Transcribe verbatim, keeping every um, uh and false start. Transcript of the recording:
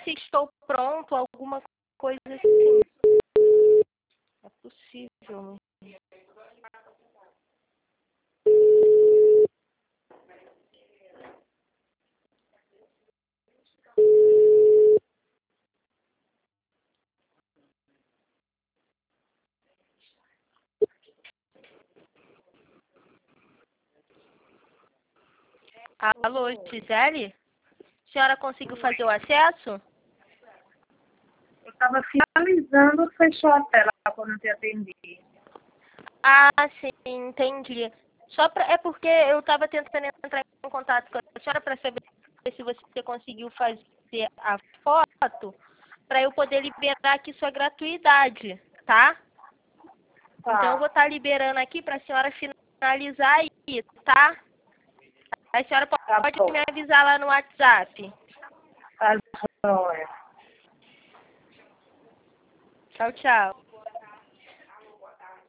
se estou pronto, alguma coisa assim. É possível. Alô, Gisele? A senhora conseguiu fazer o acesso? Eu estava finalizando, fechou a tela quando eu te atendi. Ah, sim, entendi. Só pra, é porque eu estava tentando entrar em contato com a senhora para saber se você conseguiu fazer a foto, para eu poder liberar aqui sua gratuidade, tá? Tá. Então eu vou estar liberando aqui para a senhora finalizar aí, tá? A senhora pode, Tá pode bom. me avisar lá no WhatsApp. Tá joia. Tchau, tchau.